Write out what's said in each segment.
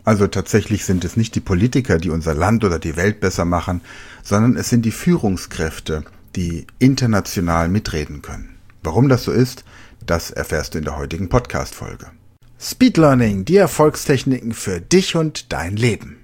Also tatsächlich sind es nicht die Politiker, die unser Land oder die Welt besser machen, sondern es sind die Führungskräfte, die international mitreden können. Warum das so ist, das erfährst du in der heutigen Podcast-Folge. Speed Learning, die Erfolgstechniken für dich und dein Leben.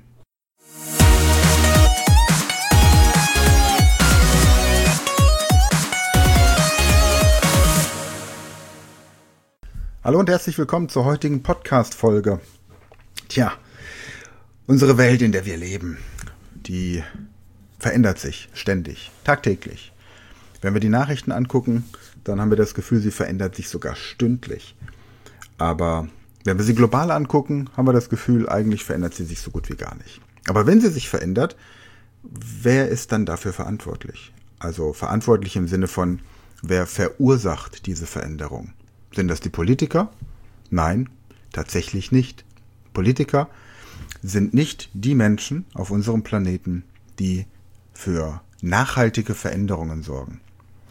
Hallo und herzlich willkommen zur heutigen Podcast-Folge. Tja, unsere Welt, in der wir leben, die verändert sich ständig, tagtäglich. Wenn wir die Nachrichten angucken, dann haben wir das Gefühl, sie verändert sich sogar stündlich. Aber wenn wir sie global angucken, haben wir das Gefühl, eigentlich verändert sie sich so gut wie gar nicht. Aber wenn sie sich verändert, wer ist dann dafür verantwortlich? Also verantwortlich im Sinne von, wer verursacht diese Veränderung? Sind das die Politiker? Nein, tatsächlich nicht. Politiker sind nicht die Menschen auf unserem Planeten, die für nachhaltige Veränderungen sorgen.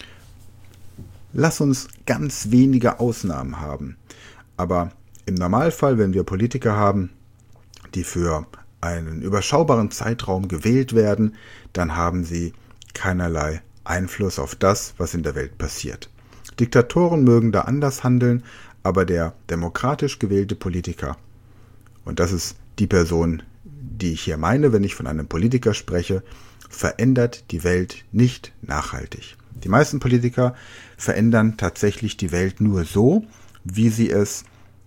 Lass uns ganz wenige Ausnahmen haben. Aber im Normalfall, wenn wir Politiker haben, die für einen überschaubaren Zeitraum gewählt werden, dann haben sie keinerlei Einfluss auf das, was in der Welt passiert. Diktatoren mögen da anders handeln, aber der demokratisch gewählte Politiker, und das ist die Person, die ich hier meine, wenn ich von einem Politiker spreche, verändert die Welt nicht nachhaltig. Die meisten Politiker verändern tatsächlich die Welt nur so, wie sie es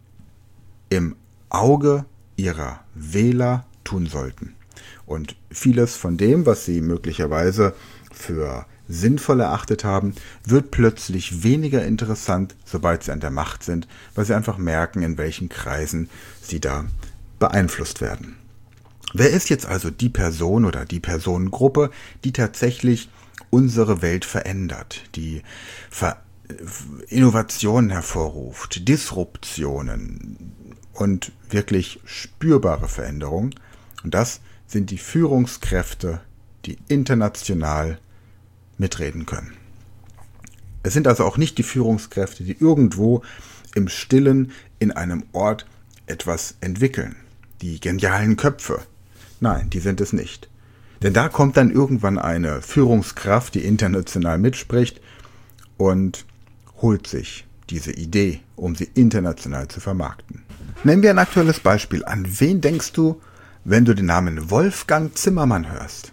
im Auge ihrer Wähler tun sollten. Und vieles von dem, was sie möglicherweise für sinnvoll erachtet haben, wird plötzlich weniger interessant, sobald sie an der Macht sind, weil sie einfach merken, in welchen Kreisen sie da beeinflusst werden. Wer ist jetzt also die Person oder die Personengruppe, die tatsächlich unsere Welt verändert, die Innovationen hervorruft, Disruptionen und wirklich spürbare Veränderungen? Und das sind die Führungskräfte, die international mitreden können. Es sind also auch nicht die Führungskräfte, die irgendwo im Stillen in einem Ort etwas entwickeln. Die genialen Köpfe. Nein, die sind es nicht. Denn da kommt dann irgendwann eine Führungskraft, die international mitspricht und holt sich diese Idee, um sie international zu vermarkten. Nehmen wir ein aktuelles Beispiel. An wen denkst du, wenn du den Namen Wolfgang Zimmermann hörst?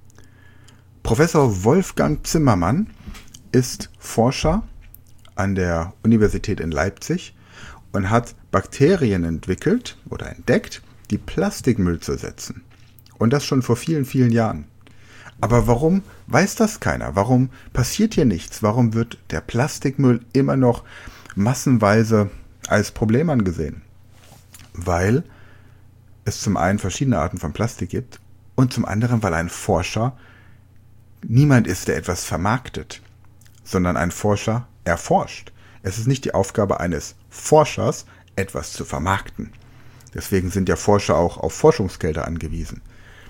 Professor Wolfgang Zimmermann ist Forscher an der Universität in Leipzig und hat Bakterien entwickelt oder entdeckt, die Plastikmüll zersetzen. Und das schon vor vielen, vielen Jahren. Aber warum weiß das keiner? Warum passiert hier nichts? Warum wird der Plastikmüll immer noch massenweise als Problem angesehen? Weil es zum einen verschiedene Arten von Plastik gibt und zum anderen, weil ein Forscher niemand ist, der etwas vermarktet, sondern ein Forscher erforscht. Es ist nicht die Aufgabe eines Forschers, etwas zu vermarkten. Deswegen sind ja Forscher auch auf Forschungsgelder angewiesen.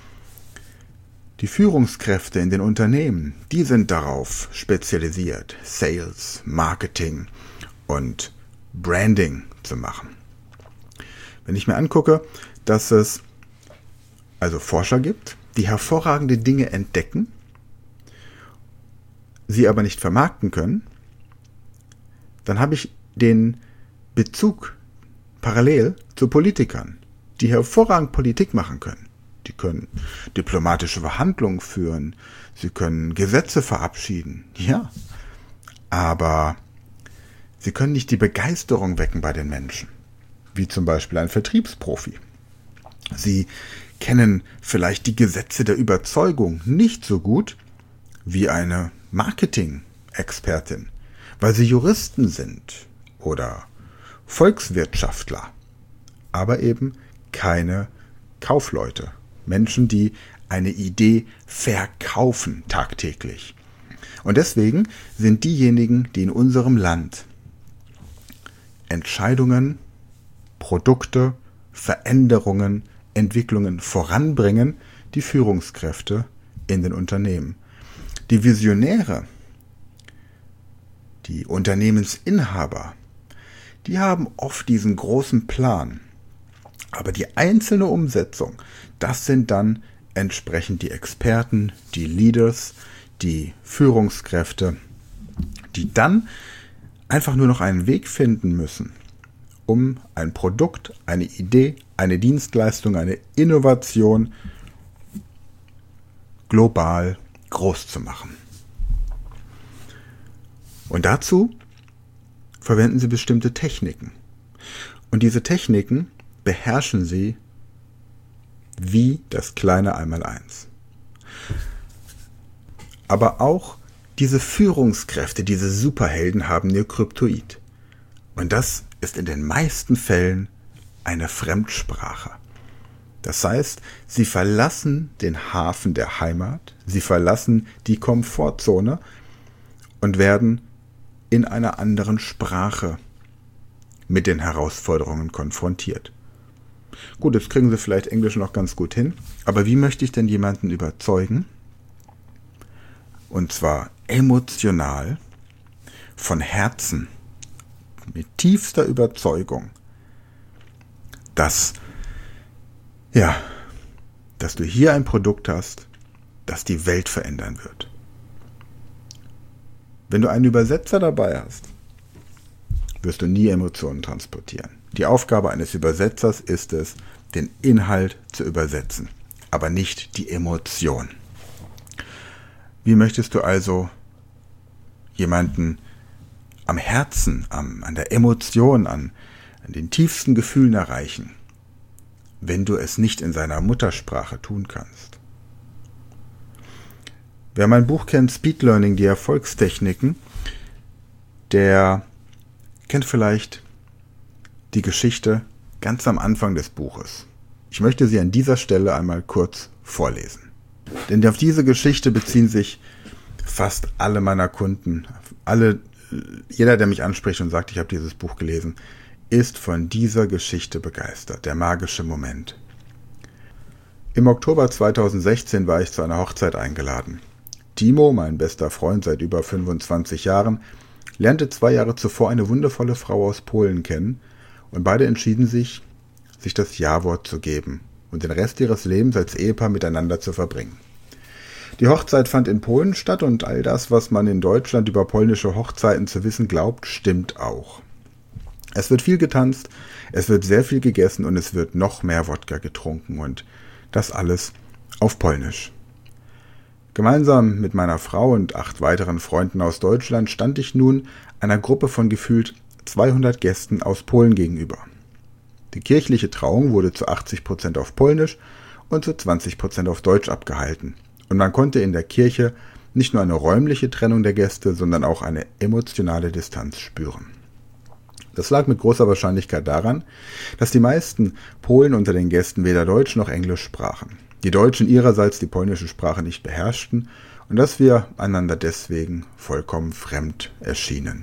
Die Führungskräfte in den Unternehmen, die sind darauf spezialisiert, Sales, Marketing und Branding zu machen. Wenn ich mir angucke, dass es also Forscher gibt, die hervorragende Dinge entdecken, sie aber nicht vermarkten können, dann habe ich den Bezug parallel zu Politikern, die hervorragend Politik machen können. Die können diplomatische Verhandlungen führen, sie können Gesetze verabschieden, ja, aber sie können nicht die Begeisterung wecken bei den Menschen, wie zum Beispiel ein Vertriebsprofi. Sie kennen vielleicht die Gesetze der Überzeugung nicht so gut wie eine Marketing-Expertin, weil sie Juristen sind oder Volkswirtschaftler, aber eben keine Kaufleute. Menschen, die eine Idee verkaufen tagtäglich. Und deswegen sind diejenigen, die in unserem Land Entscheidungen, Produkte, Veränderungen, Entwicklungen voranbringen, die Führungskräfte in den Unternehmen. Die Visionäre, die Unternehmensinhaber, die haben oft diesen großen Plan. Aber die einzelne Umsetzung, das sind dann entsprechend die Experten, die Leaders, die Führungskräfte, die dann einfach nur noch einen Weg finden müssen, um ein Produkt, eine Idee, eine Dienstleistung, eine Innovation global groß zu machen. Und dazu verwenden sie bestimmte Techniken. Und diese Techniken beherrschen sie wie das kleine Einmaleins. Aber auch diese Führungskräfte, diese Superhelden haben ihr Kryptoid. Und das ist in den meisten Fällen eine Fremdsprache. Das heißt, sie verlassen den Hafen der Heimat, sie verlassen die Komfortzone und werden in einer anderen Sprache mit den Herausforderungen konfrontiert. Gut, jetzt kriegen sie vielleicht Englisch noch ganz gut hin, aber wie möchte ich denn jemanden überzeugen? Und zwar emotional, von Herzen, mit tiefster Überzeugung, dass du hier ein Produkt hast, das die Welt verändern wird. Wenn du einen Übersetzer dabei hast, wirst du nie Emotionen transportieren. Die Aufgabe eines Übersetzers ist es, den Inhalt zu übersetzen, aber nicht die Emotion. Wie möchtest du also jemanden am Herzen, an der Emotion, an den tiefsten Gefühlen erreichen, wenn du es nicht in seiner Muttersprache tun kannst? Wer mein Buch kennt, Speed Learning, die Erfolgstechniken, der kennt vielleicht die Geschichte ganz am Anfang des Buches. Ich möchte sie an dieser Stelle einmal kurz vorlesen. Denn auf diese Geschichte beziehen sich fast alle meiner Kunden. Jeder, der mich anspricht und sagt, ich habe dieses Buch gelesen, ist von dieser Geschichte begeistert. Der magische Moment. Im Oktober 2016 war ich zu einer Hochzeit eingeladen. Timo, mein bester Freund seit über 25 Jahren, lernte 2 Jahre zuvor eine wundervolle Frau aus Polen kennen und beide entschieden sich das Ja-Wort zu geben und den Rest ihres Lebens als Ehepaar miteinander zu verbringen. Die Hochzeit fand in Polen statt und all das, was man in Deutschland über polnische Hochzeiten zu wissen glaubt, stimmt auch. Es wird viel getanzt, es wird sehr viel gegessen und es wird noch mehr Wodka getrunken und das alles auf Polnisch. Gemeinsam mit meiner Frau und 8 weiteren Freunden aus Deutschland stand ich nun einer Gruppe von gefühlt 200 Gästen aus Polen gegenüber. Die kirchliche Trauung wurde zu 80% auf Polnisch und zu 20% auf Deutsch abgehalten. Und man konnte in der Kirche nicht nur eine räumliche Trennung der Gäste, sondern auch eine emotionale Distanz spüren. Das lag mit großer Wahrscheinlichkeit daran, dass die meisten Polen unter den Gästen weder Deutsch noch Englisch sprachen. Die Deutschen ihrerseits die polnische Sprache nicht beherrschten und dass wir einander deswegen vollkommen fremd erschienen.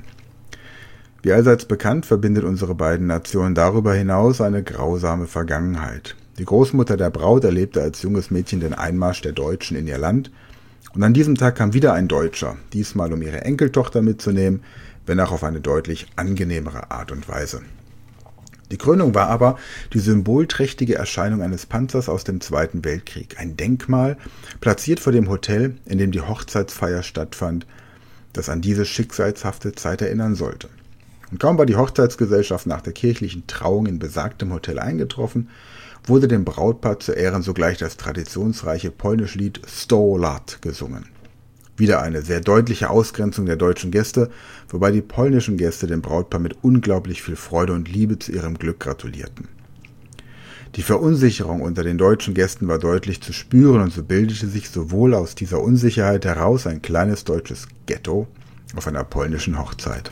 Wie allseits bekannt, verbindet unsere beiden Nationen darüber hinaus eine grausame Vergangenheit. Die Großmutter der Braut erlebte als junges Mädchen den Einmarsch der Deutschen in ihr Land und an diesem Tag kam wieder ein Deutscher, diesmal um ihre Enkeltochter mitzunehmen, wenn auch auf eine deutlich angenehmere Art und Weise. Die Krönung war aber die symbolträchtige Erscheinung eines Panzers aus dem Zweiten Weltkrieg, ein Denkmal, platziert vor dem Hotel, in dem die Hochzeitsfeier stattfand, das an diese schicksalshafte Zeit erinnern sollte. Und kaum war die Hochzeitsgesellschaft nach der kirchlichen Trauung in besagtem Hotel eingetroffen, wurde dem Brautpaar zu Ehren sogleich das traditionsreiche polnische Lied Sto Lat gesungen. Wieder eine sehr deutliche Ausgrenzung der deutschen Gäste, wobei die polnischen Gäste dem Brautpaar mit unglaublich viel Freude und Liebe zu ihrem Glück gratulierten. Die Verunsicherung unter den deutschen Gästen war deutlich zu spüren und so bildete sich sowohl aus dieser Unsicherheit heraus ein kleines deutsches Ghetto auf einer polnischen Hochzeit.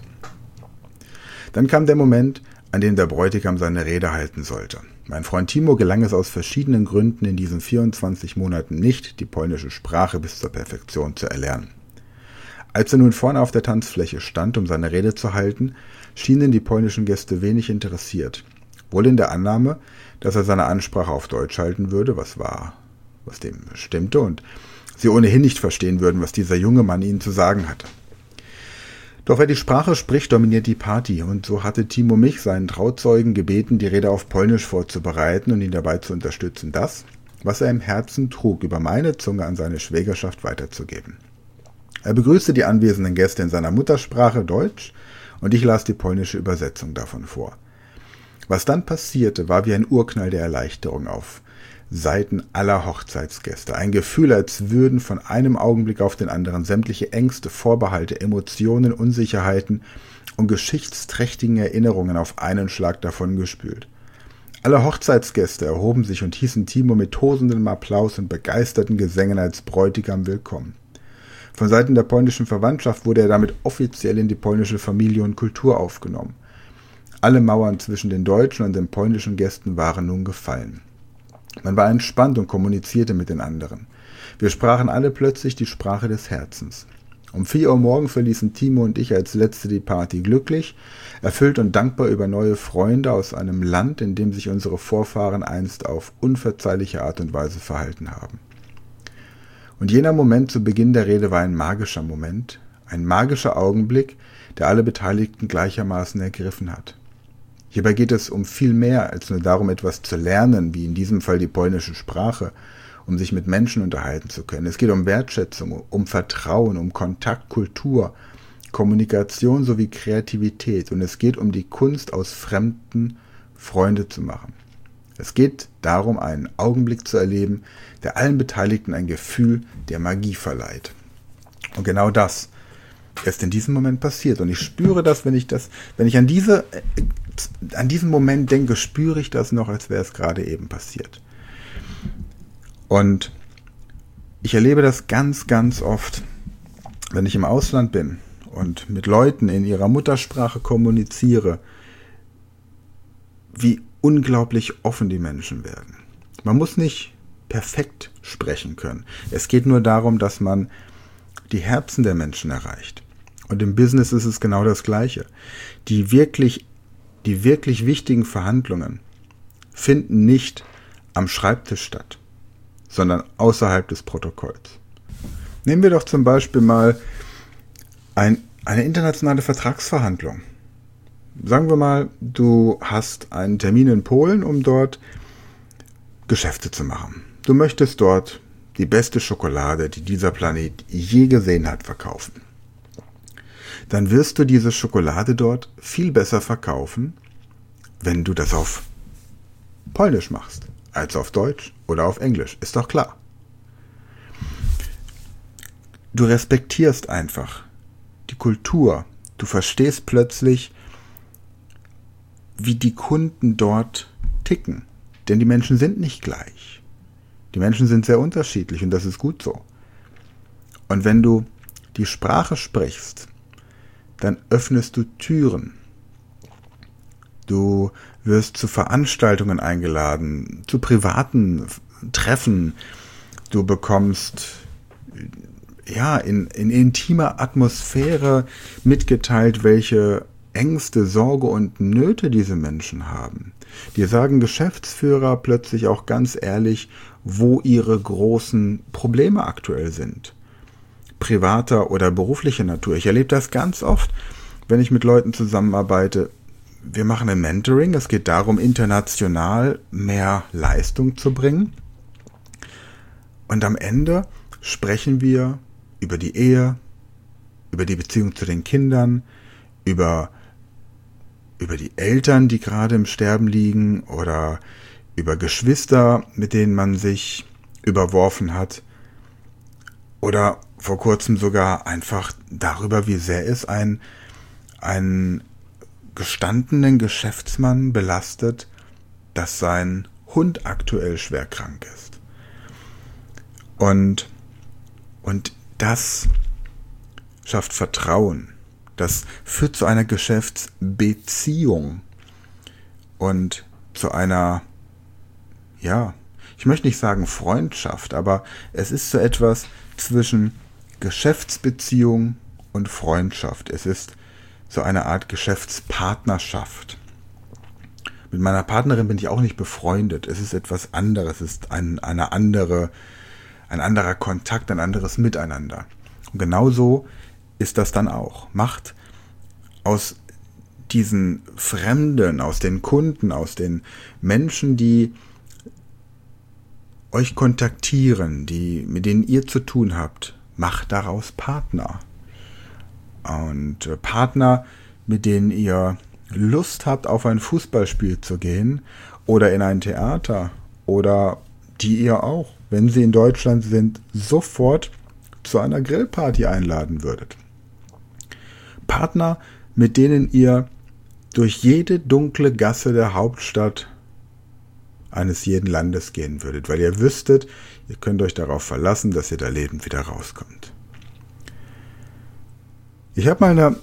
Dann kam der Moment, an dem der Bräutigam seine Rede halten sollte. Mein Freund Timo gelang es aus verschiedenen Gründen in diesen 24 Monaten nicht, die polnische Sprache bis zur Perfektion zu erlernen. Als er nun vorne auf der Tanzfläche stand, um seine Rede zu halten, schienen die polnischen Gäste wenig interessiert. Wohl in der Annahme, dass er seine Ansprache auf Deutsch halten würde, was dem stimmte, und sie ohnehin nicht verstehen würden, was dieser junge Mann ihnen zu sagen hatte. Doch wer die Sprache spricht, dominiert die Party, und so hatte Timo mich, seinen Trauzeugen, gebeten, die Rede auf Polnisch vorzubereiten und ihn dabei zu unterstützen, das, was er im Herzen trug, über meine Zunge an seine Schwägerschaft weiterzugeben. Er begrüßte die anwesenden Gäste in seiner Muttersprache Deutsch, und ich las die polnische Übersetzung davon vor. Was dann passierte, war wie ein Urknall der Erleichterung auf Seiten aller Hochzeitsgäste. Ein Gefühl, als würden von einem Augenblick auf den anderen sämtliche Ängste, Vorbehalte, Emotionen, Unsicherheiten und geschichtsträchtigen Erinnerungen auf einen Schlag davongespült. Alle Hochzeitsgäste erhoben sich und hießen Timo mit tosendem Applaus und begeisterten Gesängen als Bräutigam willkommen. Von Seiten der polnischen Verwandtschaft wurde er damit offiziell in die polnische Familie und Kultur aufgenommen. Alle Mauern zwischen den deutschen und den polnischen Gästen waren nun gefallen. Man war entspannt und kommunizierte mit den anderen. Wir sprachen alle plötzlich die Sprache des Herzens. Um 4 Uhr morgens verließen Timo und ich als Letzte die Party, glücklich, erfüllt und dankbar über neue Freunde aus einem Land, in dem sich unsere Vorfahren einst auf unverzeihliche Art und Weise verhalten haben. Und jener Moment zu Beginn der Rede war ein magischer Moment, ein magischer Augenblick, der alle Beteiligten gleichermaßen ergriffen hat. Hierbei geht es um viel mehr als nur darum, etwas zu lernen, wie in diesem Fall die polnische Sprache, um sich mit Menschen unterhalten zu können. Es geht um Wertschätzung, um Vertrauen, um Kontakt, Kultur, Kommunikation sowie Kreativität. Und es geht um die Kunst, aus Fremden Freunde zu machen. Es geht darum, einen Augenblick zu erleben, der allen Beteiligten ein Gefühl der Magie verleiht. Und genau das ist in diesem Moment passiert. Und ich spüre das, wenn ich an diesen Moment denke, spüre ich das noch, als wäre es gerade eben passiert. Und ich erlebe das ganz, ganz oft, wenn ich im Ausland bin und mit Leuten in ihrer Muttersprache kommuniziere, wie unglaublich offen die Menschen werden. Man muss nicht perfekt sprechen können. Es geht nur darum, dass man die Herzen der Menschen erreicht. Und im Business ist es genau das Gleiche. Die wirklich wichtigen Verhandlungen finden nicht am Schreibtisch statt, sondern außerhalb des Protokolls. Nehmen wir doch zum Beispiel mal eine internationale Vertragsverhandlung. Sagen wir mal, du hast einen Termin in Polen, um dort Geschäfte zu machen. Du möchtest dort die beste Schokolade, die dieser Planet je gesehen hat, verkaufen. Dann wirst du diese Schokolade dort viel besser verkaufen, wenn du das auf Polnisch machst, als auf Deutsch oder auf Englisch. Ist doch klar. Du respektierst einfach die Kultur. Du verstehst plötzlich, wie die Kunden dort ticken. Denn die Menschen sind nicht gleich. Die Menschen sind sehr unterschiedlich und das ist gut so. Und wenn du die Sprache sprichst, dann öffnest du Türen. Du wirst zu Veranstaltungen eingeladen, zu privaten Treffen. Du bekommst in intimer Atmosphäre mitgeteilt, welche Ängste, Sorge und Nöte diese Menschen haben. Dir sagen Geschäftsführer plötzlich auch ganz ehrlich, wo ihre großen Probleme aktuell sind. Privater oder beruflicher Natur. Ich erlebe das ganz oft, wenn ich mit Leuten zusammenarbeite. Wir machen ein Mentoring. Es geht darum, international mehr Leistung zu bringen. Und am Ende sprechen wir über die Ehe, über die Beziehung zu den Kindern, über die Eltern, die gerade im Sterben liegen, oder über Geschwister, mit denen man sich überworfen hat, oder vor kurzem sogar einfach darüber, wie sehr es einen gestandenen Geschäftsmann belastet, dass sein Hund aktuell schwer krank ist. Und das schafft Vertrauen. Das führt zu einer Geschäftsbeziehung und zu einer, ich möchte nicht sagen Freundschaft, aber es ist so etwas zwischen Geschäftsbeziehung und Freundschaft. Es ist so eine Art Geschäftspartnerschaft. Mit meiner Partnerin bin ich auch nicht befreundet. Es ist etwas anderes. Es ist ein anderer Kontakt, ein anderes Miteinander. Und genauso ist das dann auch. Macht aus diesen Fremden, aus den Kunden, aus den Menschen, die euch kontaktieren, mit denen ihr zu tun habt, macht daraus Partner. Und Partner, mit denen ihr Lust habt, auf ein Fußballspiel zu gehen oder in ein Theater oder die ihr auch, wenn sie in Deutschland sind, sofort zu einer Grillparty einladen würdet. Partner, mit denen ihr durch jede dunkle Gasse der Hauptstadt eines jeden Landes gehen würdet, weil ihr wüsstet, ihr könnt euch darauf verlassen, dass ihr da lebend wieder rauskommt. Ich habe mal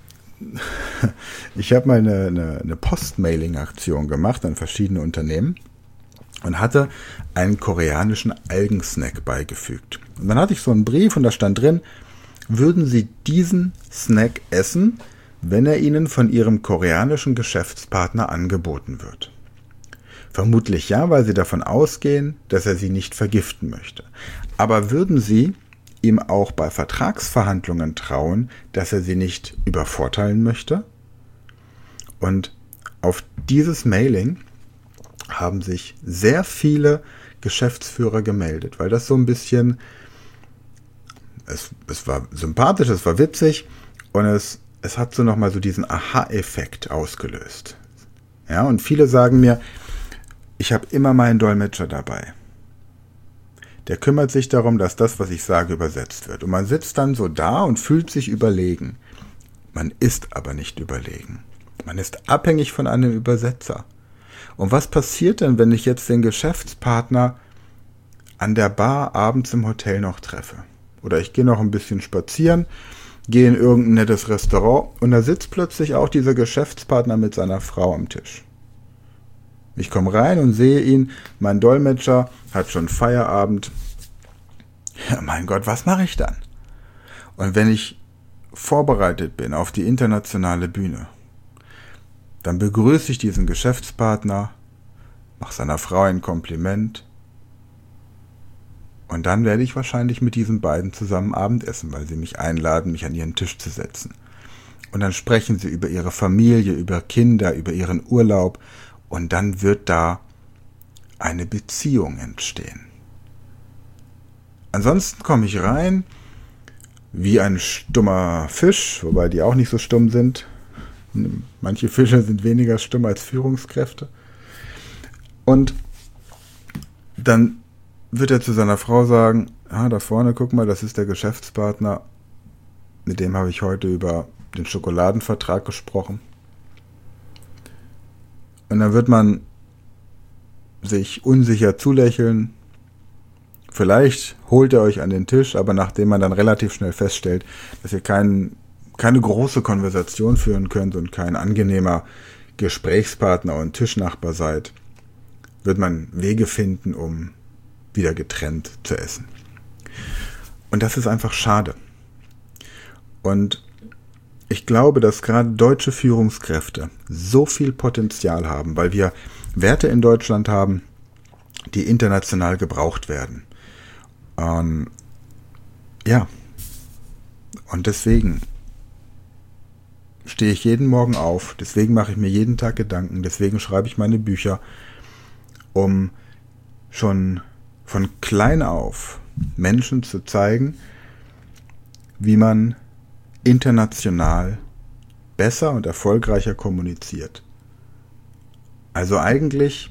eine Postmailing-Aktion gemacht an verschiedene Unternehmen und hatte einen koreanischen Algensnack beigefügt. Und dann hatte ich so einen Brief und da stand drin, würden Sie diesen Snack essen, wenn er Ihnen von Ihrem koreanischen Geschäftspartner angeboten wird? Vermutlich ja, weil Sie davon ausgehen, dass er Sie nicht vergiften möchte. Aber würden Sie ihm auch bei Vertragsverhandlungen trauen, dass er Sie nicht übervorteilen möchte? Und auf dieses Mailing haben sich sehr viele Geschäftsführer gemeldet, weil das so ein bisschen, es war sympathisch, es war witzig und es hat so nochmal so diesen Aha-Effekt ausgelöst. Ja, und viele sagen mir, ich habe immer meinen Dolmetscher dabei. Der kümmert sich darum, dass das, was ich sage, übersetzt wird. Und man sitzt dann so da und fühlt sich überlegen. Man ist aber nicht überlegen. Man ist abhängig von einem Übersetzer. Und was passiert denn, wenn ich jetzt den Geschäftspartner an der Bar abends im Hotel noch treffe? Oder ich gehe noch ein bisschen spazieren, gehe in irgendein nettes Restaurant und da sitzt plötzlich auch dieser Geschäftspartner mit seiner Frau am Tisch. Ich komme rein und sehe ihn, mein Dolmetscher hat schon Feierabend. Ja, mein Gott, was mache ich dann? Und wenn ich vorbereitet bin auf die internationale Bühne, dann begrüße ich diesen Geschäftspartner, mache seiner Frau ein Kompliment und dann werde ich wahrscheinlich mit diesen beiden zusammen Abendessen, weil sie mich einladen, mich an ihren Tisch zu setzen. Und dann sprechen sie über ihre Familie, über Kinder, über ihren Urlaub und dann wird da eine Beziehung entstehen. Ansonsten komme ich rein wie ein stummer Fisch, wobei die auch nicht so stumm sind. Manche Fische sind weniger stumm als Führungskräfte. Und dann wird er zu seiner Frau sagen, da vorne, guck mal, das ist der Geschäftspartner, mit dem habe ich heute über den Schokoladenvertrag gesprochen. Und dann wird man sich unsicher zulächeln. Vielleicht holt er euch an den Tisch, aber nachdem man dann relativ schnell feststellt, dass ihr keine große Konversation führen könnt und kein angenehmer Gesprächspartner und Tischnachbar seid, wird man Wege finden, um wieder getrennt zu essen. Und das ist einfach schade. Und ich glaube, dass gerade deutsche Führungskräfte so viel Potenzial haben, weil wir Werte in Deutschland haben, die international gebraucht werden. Ja, und deswegen stehe ich jeden Morgen auf, deswegen mache ich mir jeden Tag Gedanken, deswegen schreibe ich meine Bücher, um schon von klein auf Menschen zu zeigen, wie man international besser und erfolgreicher kommuniziert. Also eigentlich,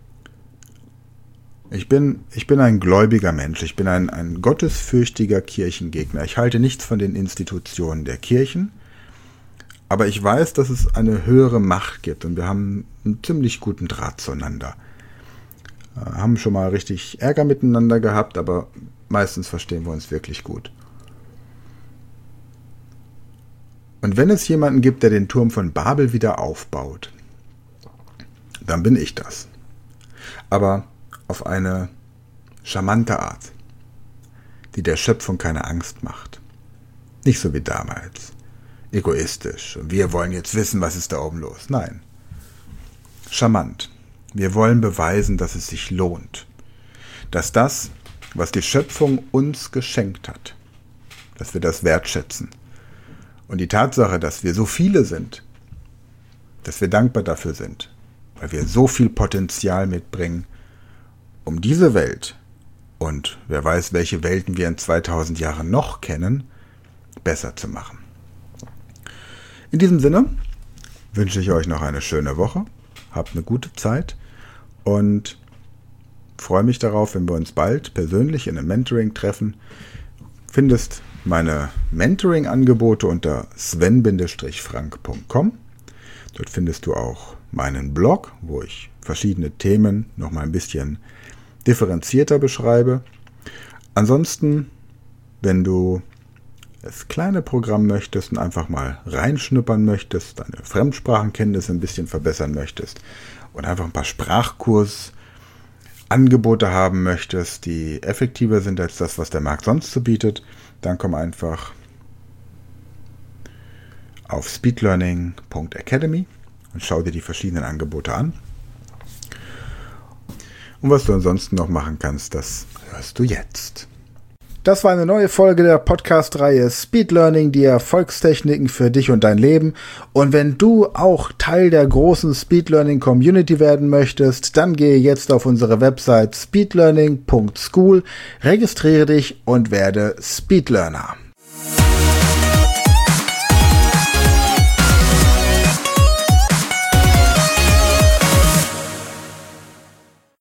ich bin ein gläubiger Mensch, ich bin ein gottesfürchtiger Kirchengegner. Ich halte nichts von den Institutionen der Kirchen, aber ich weiß, dass es eine höhere Macht gibt und wir haben einen ziemlich guten Draht zueinander. Haben schon mal richtig Ärger miteinander gehabt, aber meistens verstehen wir uns wirklich gut. Und wenn es jemanden gibt, der den Turm von Babel wieder aufbaut, dann bin ich das. Aber auf eine charmante Art, die der Schöpfung keine Angst macht. Nicht so wie damals. Egoistisch. Wir wollen jetzt wissen, was ist da oben los. Nein. Charmant. Wir wollen beweisen, dass es sich lohnt. Dass das, was die Schöpfung uns geschenkt hat, dass wir das wertschätzen. Und die Tatsache, dass wir so viele sind, dass wir dankbar dafür sind, weil wir so viel Potenzial mitbringen, um diese Welt und wer weiß, welche Welten wir in 2000 Jahren noch kennen, besser zu machen. In diesem Sinne wünsche ich euch noch eine schöne Woche, habt eine gute Zeit und freue mich darauf, wenn wir uns bald persönlich in einem Mentoring treffen. Findest meine Mentoring-Angebote unter sven-frank.com. Dort findest du auch meinen Blog, wo ich verschiedene Themen noch mal ein bisschen differenzierter beschreibe. Ansonsten, wenn du das kleine Programm möchtest und einfach mal reinschnuppern möchtest, deine Fremdsprachenkenntnisse ein bisschen verbessern möchtest und einfach ein paar Sprachkursangebote haben möchtest, die effektiver sind als das, was der Markt sonst so bietet, dann komm einfach auf speedlearning.academy und schau dir die verschiedenen Angebote an. Und was du ansonsten noch machen kannst, das hörst du jetzt. Das war eine neue Folge der Podcast-Reihe Speed Learning, die Erfolgstechniken für dich und dein Leben. Und wenn du auch Teil der großen Speed Learning Community werden möchtest, dann gehe jetzt auf unsere Website speedlearning.school, registriere dich und werde Speed Learner.